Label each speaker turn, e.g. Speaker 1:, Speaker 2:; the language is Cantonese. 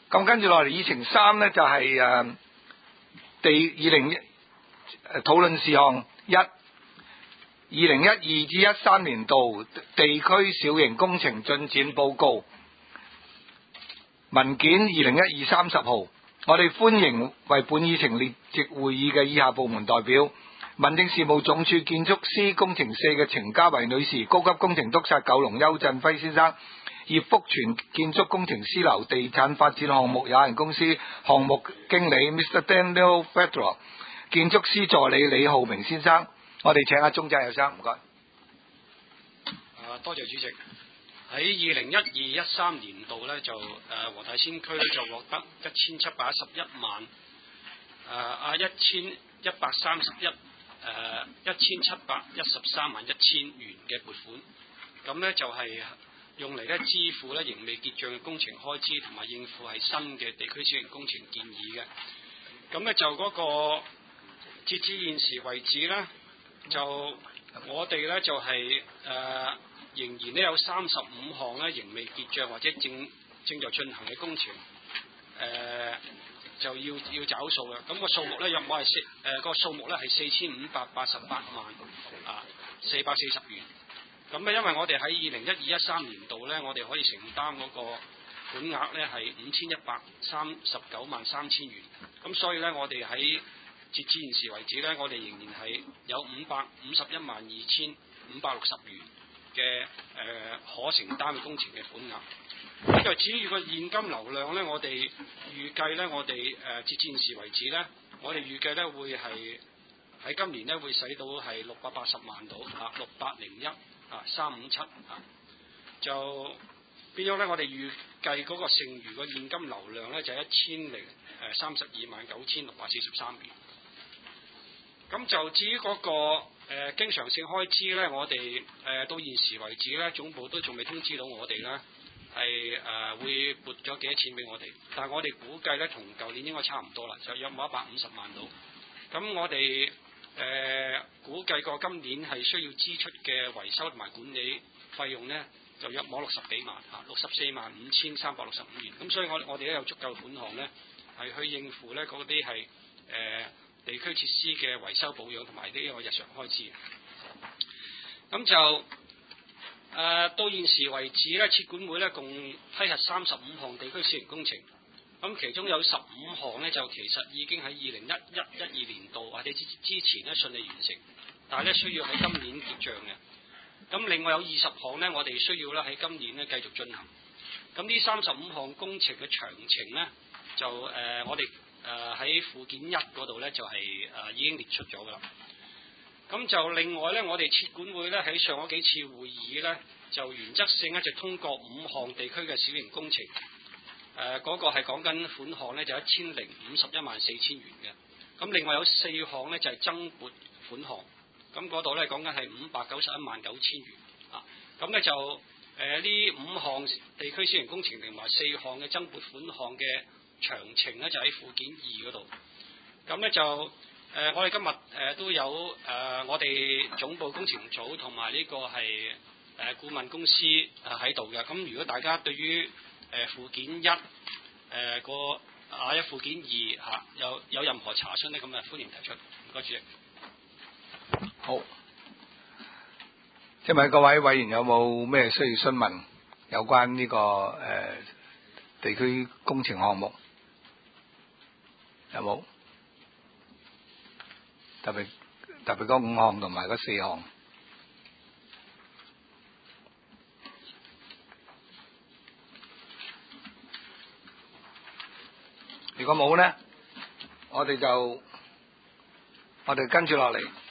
Speaker 1: 咁跟住落嚟議程3呢，就係討論事項1，2012至13年度地區小型工程進展報告文件201230號。我哋歡迎為本議程列席會議嘅以下部門代表：民政事務總署建築師工程4嘅程家維女士，高級工程督察九龍邱振輝先生，葉福全建築工程師樓地產發展項目有限公司項目經理 Mr. Daniel Federer， 建築師助理李浩明先生。我哋請阿鐘仔有生，唔該。
Speaker 2: 多謝主席。喺2012-13年度呢，就黃大仙區呢就獲得1711萬1713萬1000元嘅撥款，咁呢就係用嚟呢支付呢仍未結帳嘅工程開支，同埋應付係新嘅地區小型工程建議嘅。咁呢就嗰個截至現時為止呢，就我哋呢就係仍然呢有35項呢仍未結帳或者正在進行嘅工程，就要找數嘅。咁個數目呢，有冇係個數目呢係4588萬440元。咁呢因為我哋喺2012-13年度呢，我哋可以承擔嗰個款額呢係5139萬3000元。咁所以呢，我哋喺截至現時為止呢，我哋仍然係有551萬2560元嘅可承擔嘅工程嘅款額。就至於個現金流量呢，我哋預計呢，我哋截至現時為止呢，我哋預計呢會係喺今年呢會使到係680萬到601,357就變咗呢，我哋預計嗰個剩餘個現金流量呢，就係1032萬9643元。咁就至於嗰個經常性開支呢，我哋到現時為止呢，總部都仲未通知到我哋呢係會撥咗幾多錢俾我哋，但係我哋估計呢，同舊年應該差唔多啦，就約莫150萬到。咁我哋估計過今年係需要支出嘅維修同埋管理費用呢，就約莫60幾萬64萬5365元。咁所以我哋咧有足夠款項呢，係去應付呢嗰啲係地區設施嘅維修保養同埋呢個日常開支。咁就到現時為止咧，設管會咧共批核35項地區小型工程。咁其中有15項呢，就其實已經喺2011-12年度或者之前咧順利完成，但係咧需要喺今年結帳嘅。咁另外有20項呢，我哋需要咧喺今年咧繼續進行。咁呢35項工程嘅詳情呢，就我哋喺附件1嗰度呢，就係已經列出咗噶啦。咁就另外呢，我哋設管會呢，喺上嗰幾次會議呢，就原則性呢，就通過5項地區嘅小型工程，嗰個係講緊款項呢，就1051萬4000元嘅。咁另外有4項呢，就係增撥款項，咁嗰度呢，講緊係591萬9000元。咁呢，就呢5項地區小型工程同埋4項嘅增撥款項嘅詳情呢，就喺附件2嗰度。咁呢，就我哋今日都有我哋總部工程組同埋呢個係顧問公司喺度嘅。咁如果大家對於附件1附件2有任何查詢呢，咁歡迎提出。唔該，主席。
Speaker 1: 好，請問各位委員有冇咩需要詢問有關呢個地區工程項目？有冇？特別嗰5項同埋嗰4項。如果冇呢，我哋跟住落嚟。